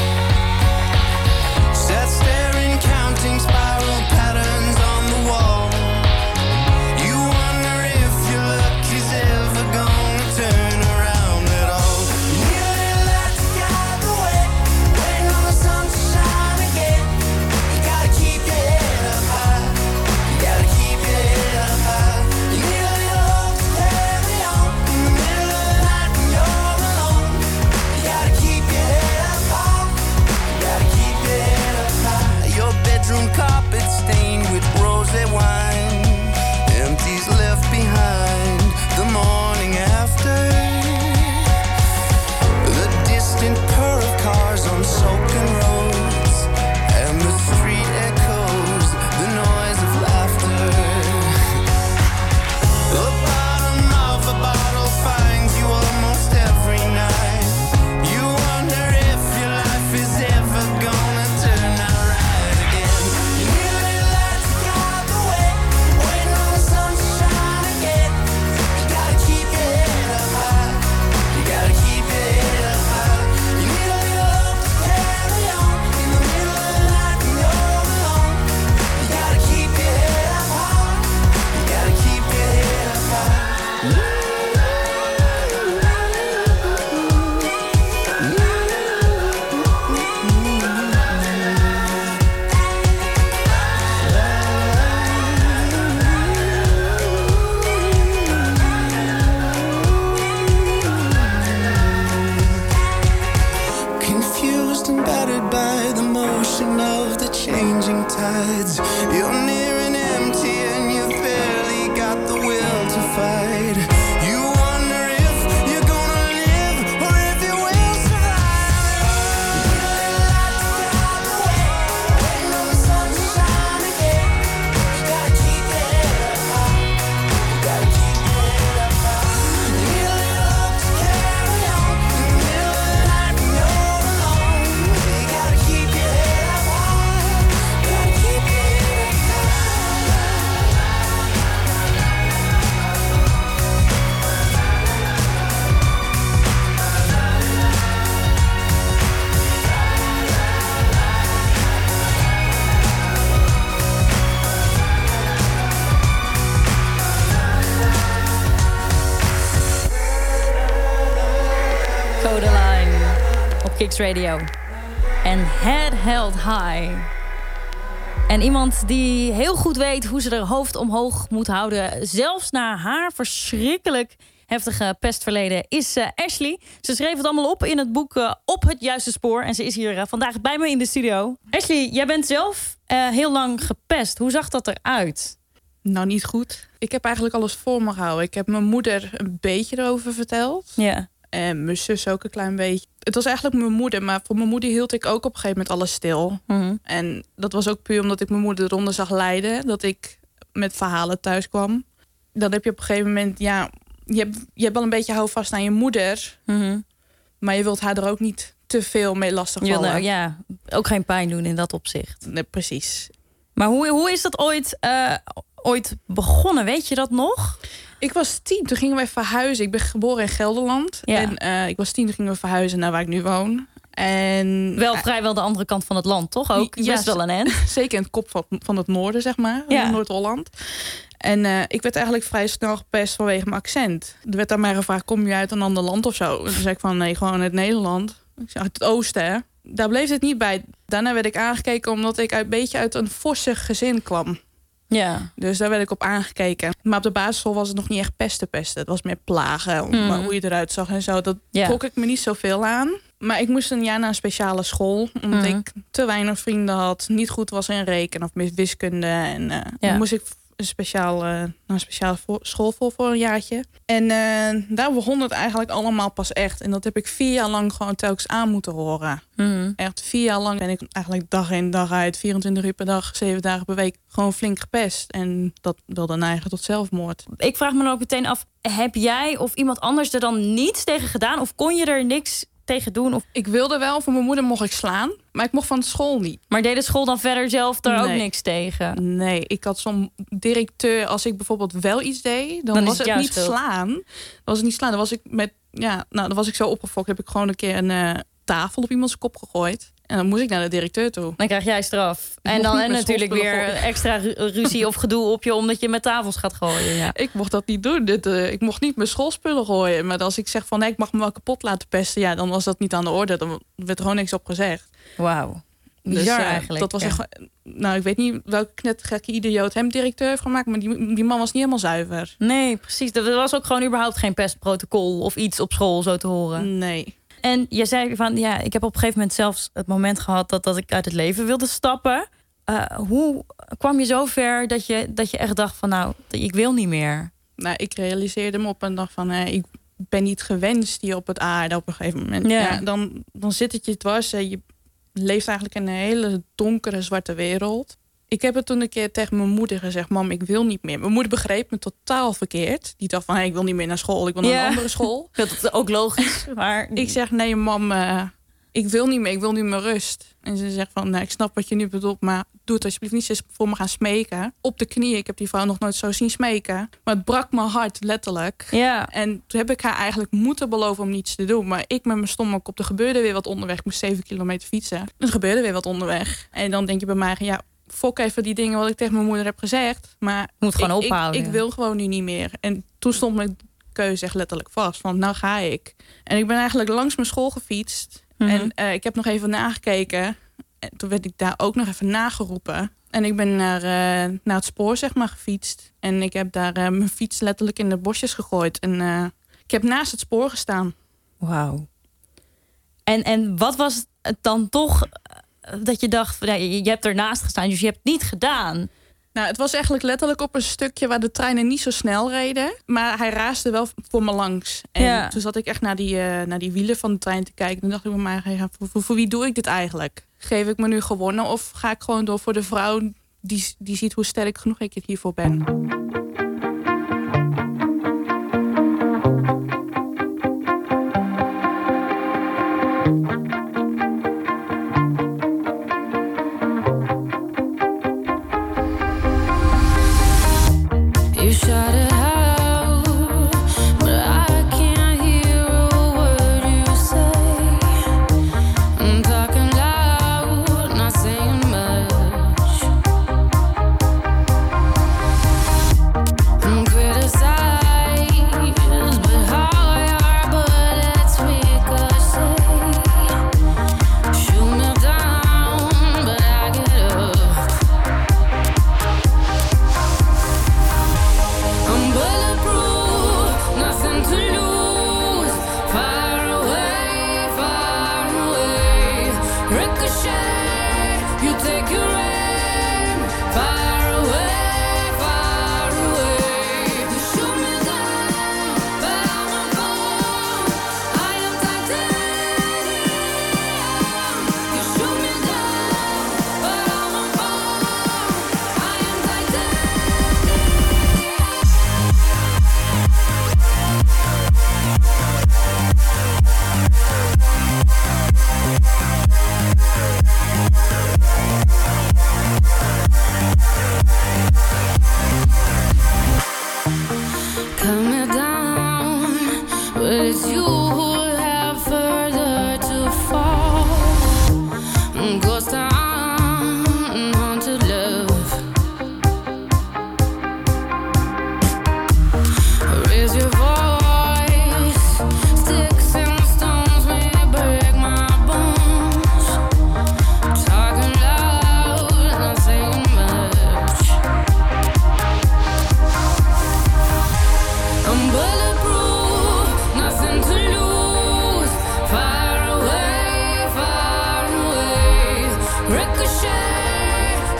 Sat staring, counting spiral patterns on the wall. You wonder if your luck is ever gonna turn around at all. You let the guide the way, waiting on the sun to shine again. You gotta keep your head up high. You gotta keep your head up high. You need a little hope to carry on in the middle of the night when you're alone. You gotta keep your head up high. You gotta keep your head up high. Your bedroom carpet stained with rosé wine. Empties left behind the morning after. The distant purr of cars on soaking roads, and the street echoes the noise of laughter. The bottom of a bottle finds you almost every night. You wonder if your life is ever gonna turn out right again. You need a little light to guide the way, waiting on the sun to shine again. You gotta keep your head up high. You gotta keep your head up high. You need a little hope to carry on in the middle of the night when you're alone. You gotta keep your head up high. You gotta keep your head up high. Confused and battered by the motion of the changing tides. You're near and empty and you've barely got the will to fight. You wonder if you're gonna live or if you will survive. You need a little light to guide the way, waiting on the sun to shine again. You gotta keep your head up high. You gotta keep your head up high. You need a little hope to carry on in the middle of the night when you're alone. You gotta keep your head up high. You gotta keep your head up high. Codeline op Kicks Radio. En Head Held High. En iemand die heel goed weet hoe ze haar hoofd omhoog moet houden, zelfs na haar verschrikkelijk heftige pestverleden is Ashley. Ze schreef het allemaal op in het boek Op het Juiste Spoor. En ze is hier vandaag bij me in de studio. Ashley, jij bent zelf heel lang gepest. Hoe zag dat eruit? Nou, niet goed. Ik heb eigenlijk alles voor me gehouden. Ik heb mijn moeder een beetje erover verteld. Ja. En mijn zus ook een klein beetje. Het was eigenlijk mijn moeder, maar voor mijn moeder hield ik ook op een gegeven moment alles stil. Mm-hmm. En dat was ook puur omdat ik mijn moeder eronder zag lijden. Dat ik met verhalen thuis kwam. Dan heb je op een gegeven moment, ja, je hebt wel een beetje houvast aan je moeder. Mm-hmm. Maar je wilt haar er ook niet te veel mee lastigvallen. Ja, ook geen pijn doen in dat opzicht. Nee, precies. Maar hoe is dat ooit begonnen? Weet je dat nog? Ik was 10, toen gingen wij verhuizen. Ik ben geboren in Gelderland. Ja. En ik was 10, toen gingen we verhuizen naar waar ik nu woon. En wel vrijwel de andere kant van het land, toch? Ook best wel een end. Zeker in het kop van het noorden, zeg maar. Ja. Noord-Holland. En ik werd eigenlijk vrij snel gepest vanwege mijn accent. Er werd aan mij gevraagd, kom je uit een ander land of zo? En toen zei ik van, nee, gewoon uit Nederland. Ik zei, uit het oosten, hè? Daar bleef het niet bij. Daarna werd ik aangekeken omdat ik een beetje uit een vossig gezin kwam. Ja. Dus daar werd ik op aangekeken. Maar op de basisschool was het nog niet echt pesten. Het was meer plagen, maar hoe je eruit zag en zo. Dat trok ik me niet zoveel aan. Maar ik moest een jaar naar een speciale school. Omdat ik te weinig vrienden had. Niet goed was in rekenen of met wiskunde. En dan moest ik naar een speciale school voor een jaartje. En daar begon het eigenlijk allemaal pas echt. En dat heb ik 4 jaar lang gewoon telkens aan moeten horen. Echt 4 jaar lang ben ik eigenlijk dag in dag uit, 24 uur per dag, 7 dagen per week, gewoon flink gepest. En dat wilde neigen tot zelfmoord. Ik vraag me dan ook meteen af, heb jij of iemand anders er dan niets tegen gedaan? Of kon je er niks tegen doen? Of... Ik wilde wel, voor mijn moeder mocht ik slaan, maar ik mocht van de school niet. Maar deed de school dan verder zelf daar ook niks tegen? Nee, ik had zo'n directeur, als ik bijvoorbeeld wel iets deed, dan was het niet slaan. Dan was ik dan was ik zo opgefokt, heb ik gewoon een keer een tafel op iemands kop gegooid. En dan moest ik naar de directeur toe. Dan krijg jij straf. En natuurlijk weer extra ruzie of gedoe op je, omdat je met tafels gaat gooien. Ja. Ik mocht dat niet doen. Ik mocht niet mijn schoolspullen gooien. Maar als ik zeg van nee, ik mag me wel kapot laten pesten, ja, dan was dat niet aan de orde. Dan werd er gewoon niks op gezegd. Wauw. Bizar dus, eigenlijk. Dat was echt. Nou, ik weet niet welke knettergekke idioot hem directeur heeft gemaakt, maar die man was niet helemaal zuiver. Nee, precies. Er was ook gewoon überhaupt geen pestprotocol of iets op school zo te horen. Nee. En je zei van, ja, ik heb op een gegeven moment zelfs het moment gehad dat ik uit het leven wilde stappen. Hoe kwam je zo ver dat je echt dacht van, nou, ik wil niet meer? Nou, ik realiseerde me op een dag van, ik ben niet gewenst hier op het aarde op een gegeven moment. Ja, dan zit het je dwars. Je leeft eigenlijk in een hele donkere, zwarte wereld. Ik heb het toen een keer tegen mijn moeder gezegd, mam, ik wil niet meer. Mijn moeder begreep me totaal verkeerd. Die dacht van, ik wil niet meer naar school, ik wil naar een andere school. Dat is ook logisch. Maar... Ik zeg, nee mam, ik wil niet meer, ik wil nu mijn rust. En ze zegt van, ik snap wat je nu bedoelt, maar doe het alsjeblieft niet eens voor me gaan smeken. Op de knieën, ik heb die vrouw nog nooit zo zien smeken. Maar het brak mijn hart, letterlijk. Ja. En toen heb ik haar eigenlijk moeten beloven om niets te doen. Maar ik met mijn stomme kop, er gebeurde weer wat onderweg. Ik moest 7 kilometer fietsen. Er gebeurde weer wat onderweg. En dan denk je bij mij, ja, fok even die dingen wat ik tegen mijn moeder heb gezegd. Maar moet gewoon ophouden. Ik wil gewoon nu niet meer. En toen stond mijn keuze echt letterlijk vast. Van, nou ga ik. En ik ben eigenlijk langs mijn school gefietst. En ik heb nog even nagekeken. En toen werd ik daar ook nog even nageroepen. En ik ben naar het spoor, zeg maar, gefietst. En ik heb daar mijn fiets letterlijk in de bosjes gegooid. En ik heb naast het spoor gestaan. Wauw. En wat was het dan toch dat je dacht, je hebt ernaast gestaan, dus je hebt het niet gedaan? Nou, het was eigenlijk letterlijk op een stukje waar de treinen niet zo snel reden. Maar hij raasde wel voor me langs. En toen zat ik echt naar die wielen van de trein te kijken. Toen dacht ik bij mij, voor wie doe ik dit eigenlijk? Geef ik me nu gewonnen of ga ik gewoon door voor de vrouw die ziet hoe sterk genoeg ik hiervoor ben?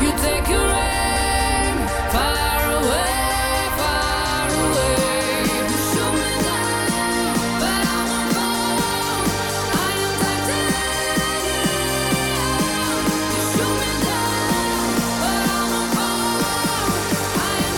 You take your aim far away, far away. You shoot me down, but I won't fall. I am titanium. You shoot me down, but I won't fall. I am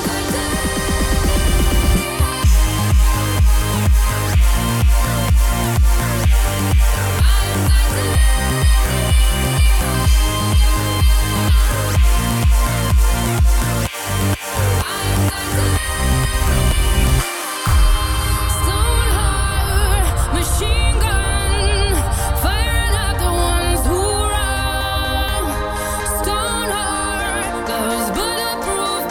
Stone heart, machine gun, firing at the ones who run. Stone heart, those bulletproof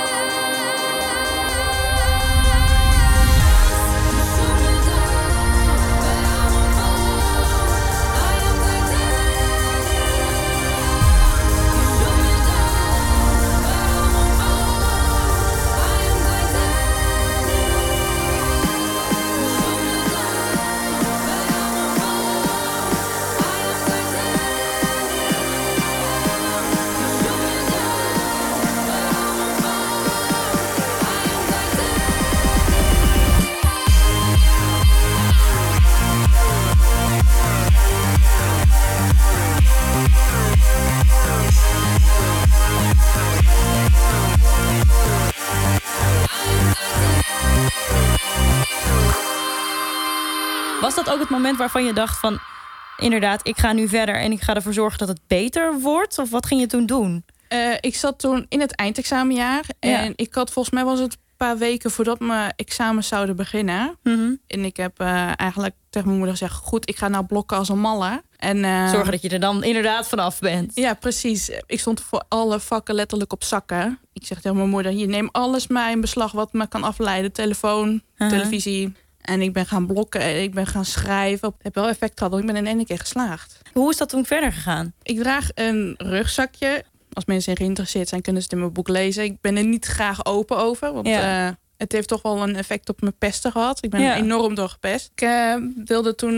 Was dat ook het moment waarvan je dacht van... inderdaad, ik ga nu verder en ik ga ervoor zorgen dat het beter wordt? Of wat ging je toen doen? Ik zat toen in het eindexamenjaar. En ik had volgens mij was het een paar weken voordat mijn examens zouden beginnen. Mm-hmm. En ik heb eigenlijk tegen mijn moeder gezegd... goed, ik ga nou blokken als een malle. En, zorgen dat je er dan inderdaad vanaf bent. Ja, precies. Ik stond voor alle vakken letterlijk op zakken. Ik zeg tegen mijn moeder... hier, neem alles maar in beslag wat me kan afleiden. Telefoon, televisie... En ik ben gaan blokken en ik ben gaan schrijven. Het heeft wel effect gehad, want ik ben in één keer geslaagd. Hoe is dat toen verder gegaan? Ik draag een rugzakje. Als mensen geïnteresseerd zijn, kunnen ze het in mijn boek lezen. Ik ben er niet graag open over. Want het heeft toch wel een effect op mijn pesten gehad. Ik ben enorm door gepest. Ik wilde toen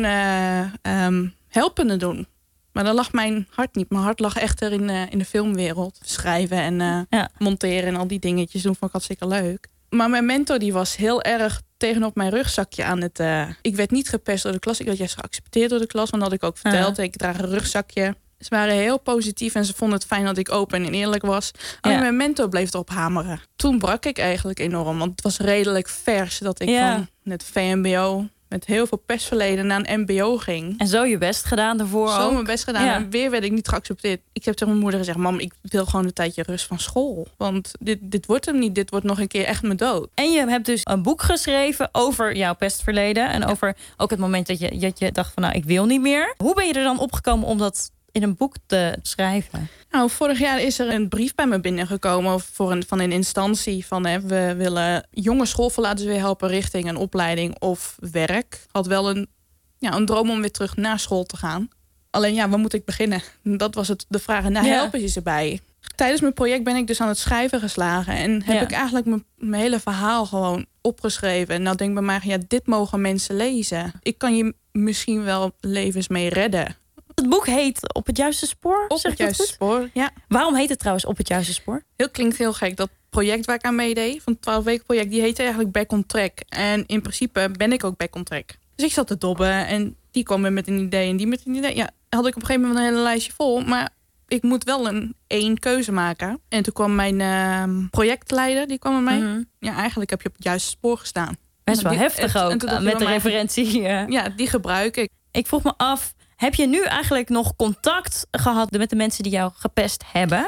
helpende doen. Maar dan lag mijn hart niet. Mijn hart lag echter in de filmwereld. Schrijven en monteren en al die dingetjes doen vond ik hartstikke leuk. Maar mijn mentor die was heel erg tegenop mijn rugzakje aan het... Ik werd niet gepest door de klas. Ik werd juist geaccepteerd door de klas. Want dat had ik ook verteld. Ik draag een rugzakje. Ze waren heel positief en ze vonden het fijn dat ik open en eerlijk was. Alleen mijn mentor bleef erop hameren. Toen brak ik eigenlijk enorm. Want het was redelijk vers dat ik van het VMBO... met heel veel pestverleden naar een mbo ging. En zo je best gedaan daarvoor ook? Zo mijn best gedaan. En weer werd ik niet geaccepteerd. Ik heb tegen mijn moeder gezegd... mam, ik wil gewoon een tijdje rust van school. Want dit wordt hem niet. Dit wordt nog een keer echt mijn dood. En je hebt dus een boek geschreven over jouw pestverleden. En over ook het moment dat je dacht van... nou, ik wil niet meer. Hoe ben je er dan opgekomen om dat in een boek te schrijven? Nou, vorig jaar is er een brief bij me binnengekomen van een instantie van we willen jonge schoolverlaters weer helpen richting een opleiding of werk. Had wel een droom om weer terug naar school te gaan. Alleen waar moet ik beginnen? Dat was de vraag. En daar helpen ze bij. Tijdens mijn project ben ik dus aan het schrijven geslagen en heb ik eigenlijk mijn hele verhaal gewoon opgeschreven. En nou denk ik bij mij, dit mogen mensen lezen. Ik kan je misschien wel levens mee redden. Het boek heet Op het Juiste Spoor? Op het Juiste Spoor, ja. Waarom heet het trouwens Op het Juiste Spoor? Klinkt heel gek. Dat project waar ik aan meedeed, van het 12-weken project, die heette eigenlijk Back on Track. En in principe ben ik ook back on track. Dus ik zat te dobben en die kwam weer met een idee en die met een idee. Ja, had ik op een gegeven moment een hele lijstje vol. Maar ik moet wel één keuze maken. En toen kwam mijn projectleider, die kwam bij mij. Mm-hmm. Ja, eigenlijk heb je op het juiste spoor gestaan. Best wel heftig ook, met de referentie. Ja, die gebruik ik. Ik vroeg me af, heb je nu eigenlijk nog contact gehad met de mensen die jou gepest hebben?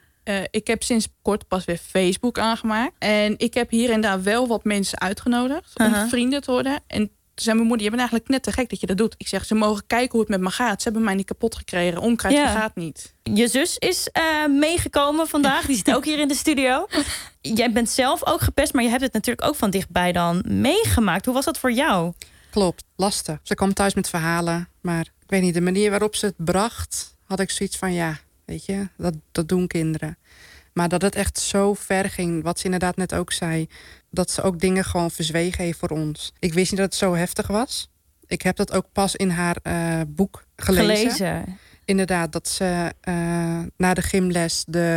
Ik heb sinds kort pas weer Facebook aangemaakt. En ik heb hier en daar wel wat mensen uitgenodigd om vrienden te worden. En toen zei mijn moeder, je bent eigenlijk net te gek dat je dat doet. Ik zeg, ze mogen kijken hoe het met me gaat. Ze hebben mij niet kapot gekregen. Onkruid gaat niet. Je zus is meegekomen vandaag. Die zit ook hier in de studio. Jij bent zelf ook gepest, maar je hebt het natuurlijk ook van dichtbij dan meegemaakt. Hoe was dat voor jou? Klopt, lastig. Ze kwam thuis met verhalen. Maar ik weet niet, de manier waarop ze het bracht, had ik zoiets van weet je, dat doen kinderen. Maar dat het echt zo ver ging, wat ze inderdaad net ook zei, dat ze ook dingen gewoon verzwegen heeft voor ons. Ik wist niet dat het zo heftig was. Ik heb dat ook pas in haar boek gelezen. Inderdaad, dat ze na de gymles de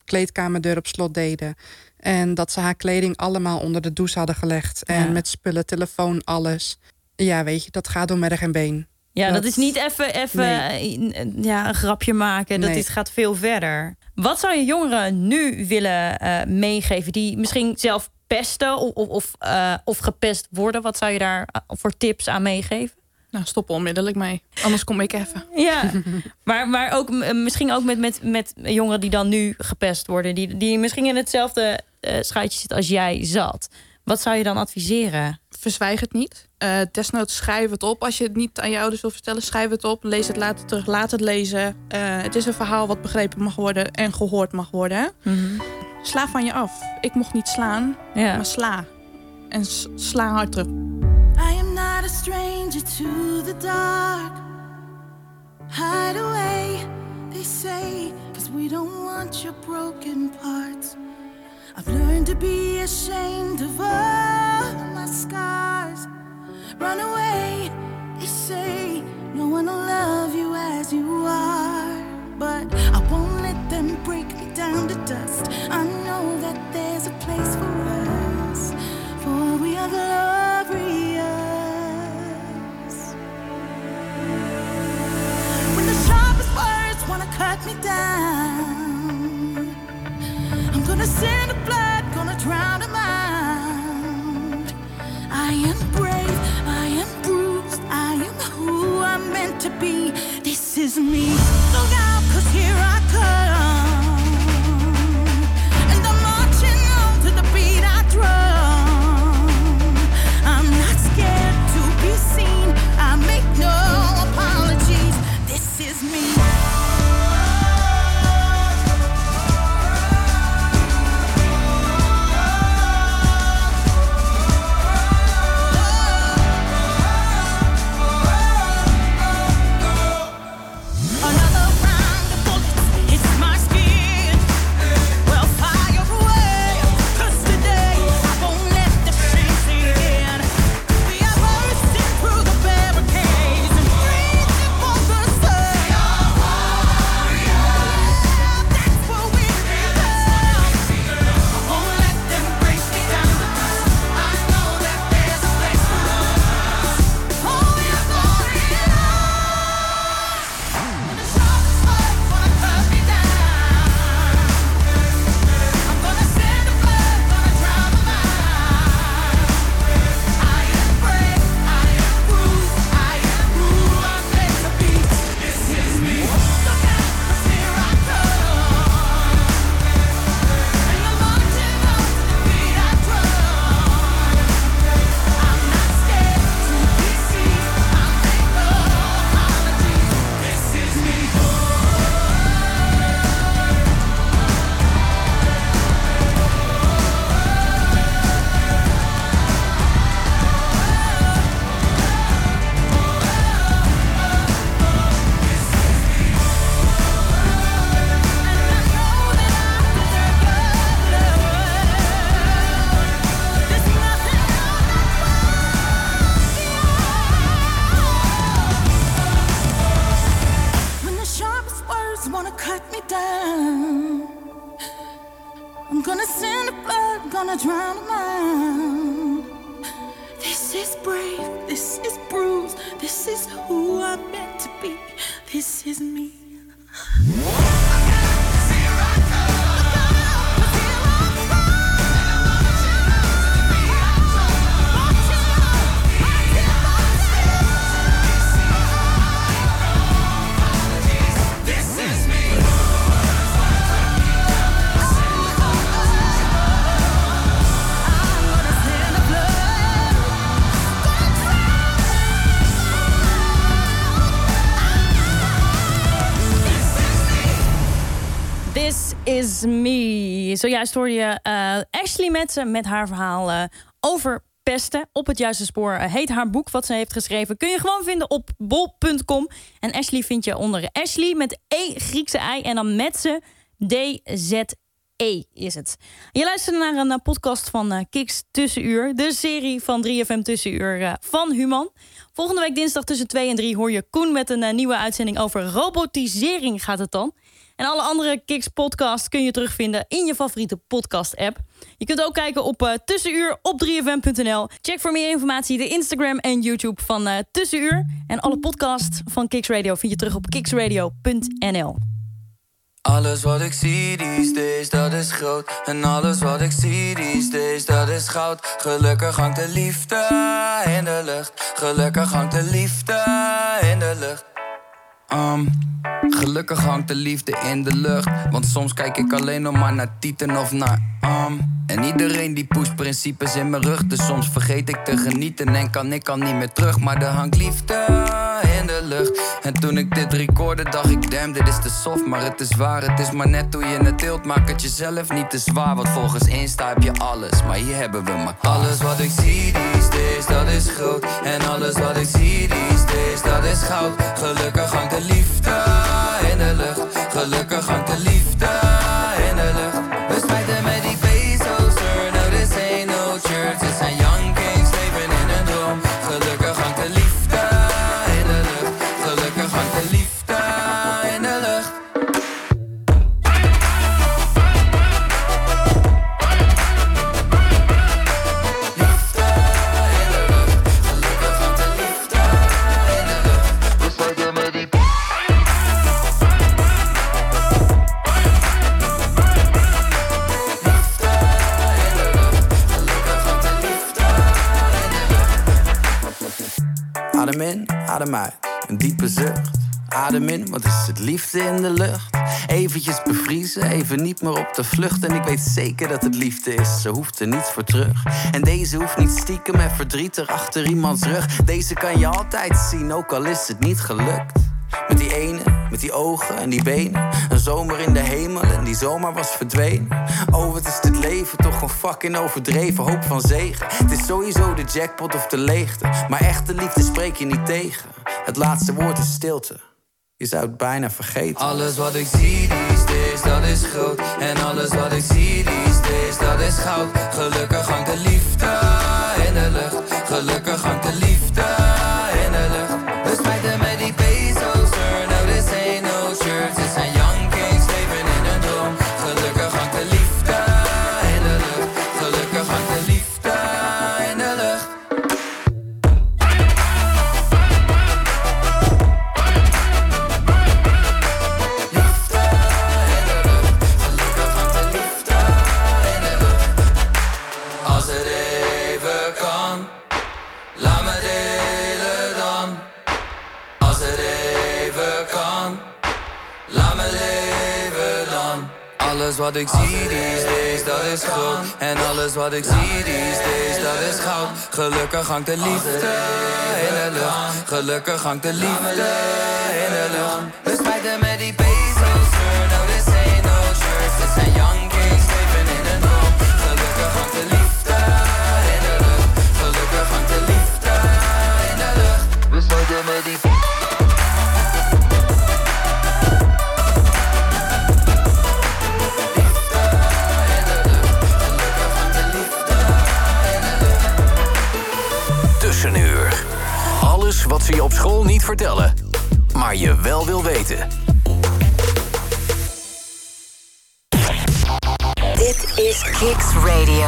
kleedkamerdeur op slot deden. En dat ze haar kleding allemaal onder de douche hadden gelegd. En met spullen, telefoon, alles. Ja, weet je, dat gaat door merg en been. Ja, dat is niet even een grapje maken. Dat gaat veel verder. Wat zou je jongeren nu willen meegeven die misschien zelf pesten of gepest worden? Wat zou je daar voor tips aan meegeven? Nou, stop onmiddellijk mee. Anders kom ik even. Ja, maar ook, misschien ook met jongeren die dan nu gepest worden. Die misschien in hetzelfde schuitje zitten als jij zat. Wat zou je dan adviseren? Verzwijg het niet. Desnoods schrijf het op. Als je het niet aan je ouders wil vertellen, schrijf het op. Lees het later terug, laat het lezen. Het is een verhaal wat begrepen mag worden en gehoord mag worden. Mm-hmm. Sla van je af. Ik mocht niet slaan, maar sla. En sla hard terug. I am not a stranger to the dark. Hide away, they say, 'cause we don't want your broken parts. I've learned to be ashamed of all my scars. Run away, they say, no one will love you as you are. But I won't let them break me down to dust. I know that there's a place for us, for we are glorious. When the sharpest words wanna cut me down, I'm gonna send the blood, gonna drown them out. I am brave, I am bruised, I am who I'm meant to be. This is me. Look out, 'cause here I come. And I'm marching on to the beat I drum. I'm not scared to be seen, I make no apologies. This is me. Is Me. Zojuist hoorde je Ashley met haar verhaal over pesten. Op het juiste spoor heet haar boek wat ze heeft geschreven. Kun je gewoon vinden op bol.com. En Ashley vind je onder Ashley met E, Griekse I en dan met ze D-Z-E is het. Je luistert naar een podcast van Kicks Tussenuur. De serie van 3FM Tussenuur van Human. Volgende week dinsdag tussen 2 en 3 hoor je Koen met een nieuwe uitzending over robotisering gaat het dan. En alle andere Kiks podcasts kun je terugvinden in je favoriete podcast-app. Je kunt ook kijken op Tussenuur op 3fm.nl. Check voor meer informatie de Instagram en YouTube van Tussenuur. En alle podcasts van Kiks Radio vind je terug op kiksradio.nl. Alles wat ik zie these days, dat is groot. En alles wat ik zie these days, dat is goud. Gelukkig hangt de liefde in de lucht. Gelukkig hangt de liefde in de lucht. Gelukkig hangt de liefde in de lucht. Want soms kijk ik alleen nog maar naar tieten of naar En iedereen die pusht principes in mijn rug. Dus soms vergeet ik te genieten en kan ik al niet meer terug. Maar er hangt liefde in de lucht. En toen ik dit recorde dacht ik, damn, dit is te soft. Maar het is waar, het is maar net hoe je het deelt. Maak het jezelf niet te zwaar, want volgens Insta heb je alles. Maar hier hebben we maar alles wat ik zie these days, dat is groot. En alles wat ik zie these days, dat is goud. Gelukkig hangt de liefde in de lucht. Gelukkig hangt de liefde in de lucht. We spijten met die pesos, sir. No, this ain't no church. Dit zijn young kings, leven in een droom. Gelukkig hangt de liefde in de lucht. Gelukkig hangt de liefde in de lucht. Liefde in de lucht. Gelukkig hangt de liefde in de lucht. We spijten met die adem in, adem uit, een diepe zucht. Adem in, wat is het liefde in de lucht? Eventjes bevriezen, even niet meer op de vlucht. En ik weet zeker dat het liefde is, ze hoeft er niets voor terug. En deze hoeft niet stiekem en verdrietig achter iemands rug. Deze kan je altijd zien, ook al is het niet gelukt. Met die ene, met die ogen en die benen. Een zomer in de hemel en die zomer was verdwenen. Oh, wat is dit leven toch een fucking overdreven hoop van zegen. Het is sowieso de jackpot of de leegte. Maar echte liefde spreek je niet tegen. Het laatste woord is stilte. Je zou het bijna vergeten. Alles wat ik zie these days, dat is groot. En alles wat ik zie these days, dat is goud. Gelukkig hangt de liefde in de lucht. Gelukkig hangt de liefde in de lucht. We spijten met die pesos, sir. No, this ain't no church. Dit zijn young kings, leven in een droom. Gelukkig hangt de liefde in de lucht. Gelukkig hangt de liefde in de lucht. Als het even kan, laat me delen dan. Als het even kan, laat me leven dan. Alles wat ik zie these days, dat is groot. En alles wat ik zie these days, dat is goud. Gelukkig hangt de liefde in de lucht. Gelukkig hangt de liefde in de lucht. We spijten met die pesos, sir. No, this ain't no church. Dit zijn young kings, leven in een droom. Gelukkig hangt de liefde in de lucht. Gelukkig hangt de liefde in de lucht. We spijten met die Tussenuur. Alles wat ze je op school niet vertellen, maar je wel wil weten. Dit is Kiks Radio.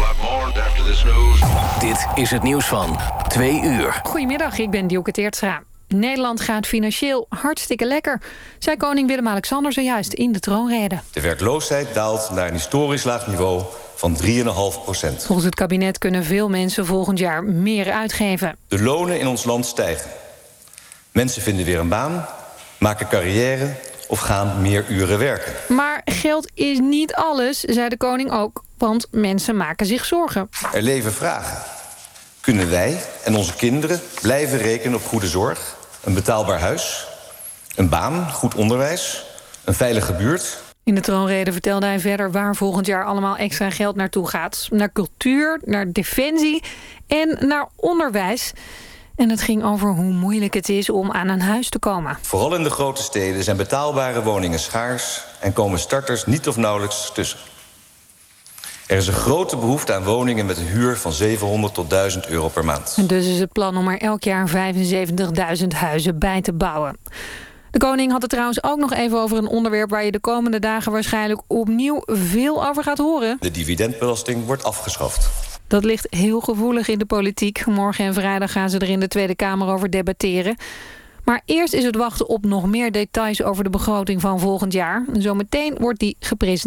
Dit is het nieuws van 2 uur. Goedemiddag, ik ben Dielke Teertstra. Nederland gaat financieel hartstikke lekker, zei koning Willem-Alexander zojuist in de troonrede. De werkloosheid daalt naar een historisch laag niveau van 3,5%. Volgens het kabinet kunnen veel mensen volgend jaar meer uitgeven. De lonen in ons land stijgen. Mensen vinden weer een baan, maken carrière of gaan meer uren werken. Maar geld is niet alles, zei de koning ook, want mensen maken zich zorgen. Er leven vragen. Kunnen wij en onze kinderen blijven rekenen op goede zorg, een betaalbaar huis, een baan, goed onderwijs, een veilige buurt? In de troonrede vertelde hij verder waar volgend jaar allemaal extra geld naartoe gaat. Naar cultuur, naar defensie en naar onderwijs. En het ging over hoe moeilijk het is om aan een huis te komen. Vooral in de grote steden zijn betaalbare woningen schaars en komen starters niet of nauwelijks tussen. Er is een grote behoefte aan woningen met een huur van 700 tot 1000 euro per maand. En dus is het plan om er elk jaar 75.000 huizen bij te bouwen. De koning had het trouwens ook nog even over een onderwerp waar je de komende dagen waarschijnlijk opnieuw veel over gaat horen. De dividendbelasting wordt afgeschaft. Dat ligt heel gevoelig in de politiek. Morgen en vrijdag gaan ze er in de Tweede Kamer over debatteren. Maar eerst is het wachten op nog meer details over de begroting van volgend jaar. Zometeen wordt die gepresenteerd.